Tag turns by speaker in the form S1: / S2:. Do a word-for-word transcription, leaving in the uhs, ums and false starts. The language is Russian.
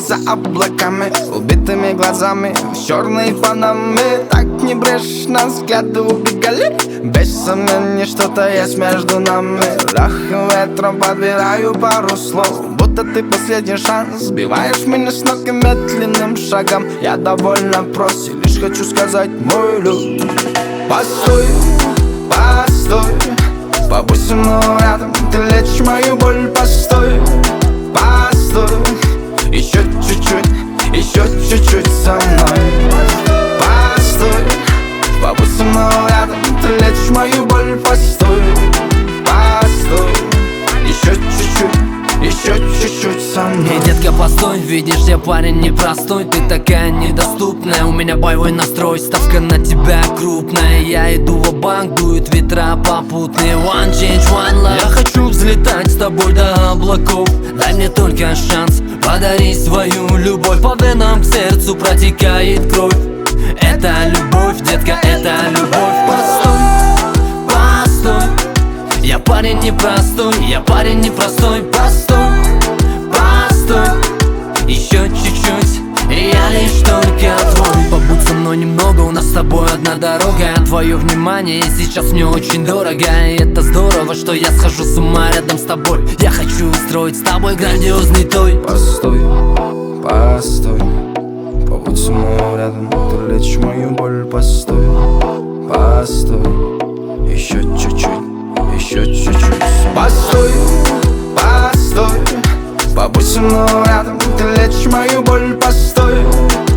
S1: за облаками, убитыми глазами в черной панаме. Так небрежно взгляды убегали. Без сомнений, что-то есть между нами. Легким ветром подбираю пару слов, будто ты последний шанс. Сбиваешь меня с ног и медленным шагом. Я довольно прост и лишь хочу сказать, мой люд. Постой, постой, побудь со мной рядом, ты лечишь мою боль. Постой, постой, еще чуть-чуть, еще чуть-чуть со мной. Постой, побудь со мной рядом, ты лечишь мою боль. Постой, постой, еще чуть-чуть, еще чуть-чуть со мной.
S2: Эй, детка, постой, видишь, я парень непростой. Ты такая недоступная, у меня боевой настрой. Ставка на тебя крупная, я иду ва-банк, дуют ветра попутные. One change, one love. Я хочу взлетать с тобой до облаков. Дай мне только шанс, подари свою любовь. По венам к сердцу протекает кровь. Это любовь, детка, это любовь. Постой, постой, я парень непростой, я парень непростой. Постой, постой, еще чуть-чуть, и я лишь только твой. Побудь со мной немного, у нас с тобой одна дорога. Твое внимание сейчас мне очень дорого. И это здорово, что я схожу с ума рядом с тобой. Я хочу устроить с тобой грандиозный той.
S1: Постой, постой, побудь со мной рядом, ты лечишь мою боль. Постой, постой, еще чуть-чуть, еще чуть-чуть. Постой, постой, побудь со мной рядом, ты лечишь мою боль. Постой,